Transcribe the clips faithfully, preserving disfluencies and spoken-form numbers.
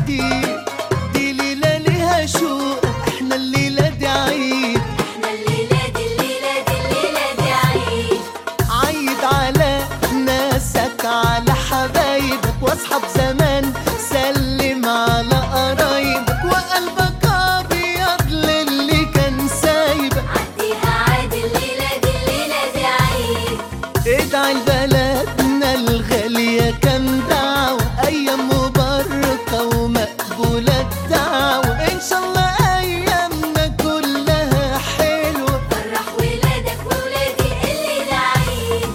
دي دي ليلة ليها شوق، احنا الليلة دي عيد، احنا الليلة دي الليلة دي الليلة دي عيد. عيد على ناسك على حبايبك واصحاب زمان، سلم على قرايبك وقلبك ابيض للي كان سايبك. عديها عادي الليلة دي الليلة دي عيد. ادعي لبلدنا الغالية كام دعوة، ايام مباركة ومقبولة الدعوة، ان شاء الله ايامنا كلها حلوة. فرح ولادك وولادي الليلة عيد.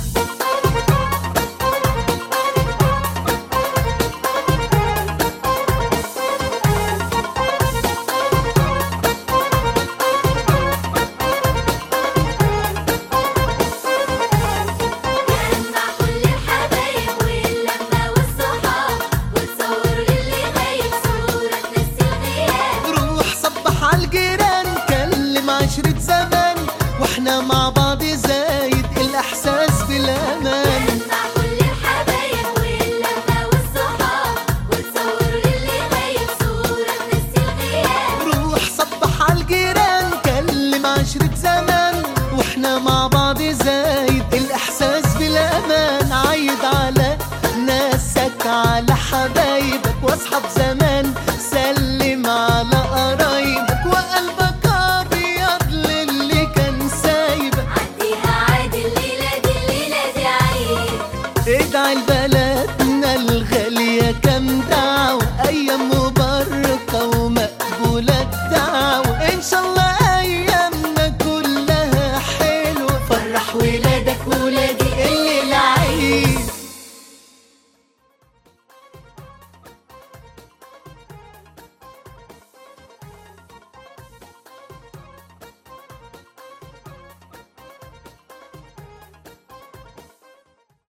جمع كل الحبايب واللمة والصحاب، وتصور للي غايب صورة تنسي الغياب. روح صبح عالجيران، كلم عشرة زمان، واحنا مع بعض زايد الاحساس بالامان. جمع كل الحبايب واللمة والصحاب، وتصور للي غايب صورة تنسي الغياب. روح صبح عالجيران، كلم عشرة زمان، واحنا مع بعض زايد الاحساس بالامان. عيد على ناسك على حبايبك واصحاب زمان، سلم على قرايبك وقلبك ابيض للي كان سايبك. عديها عادي الليلة دي الليلة دي عيد. ادعي لبلدنا الغالية كام دعوة،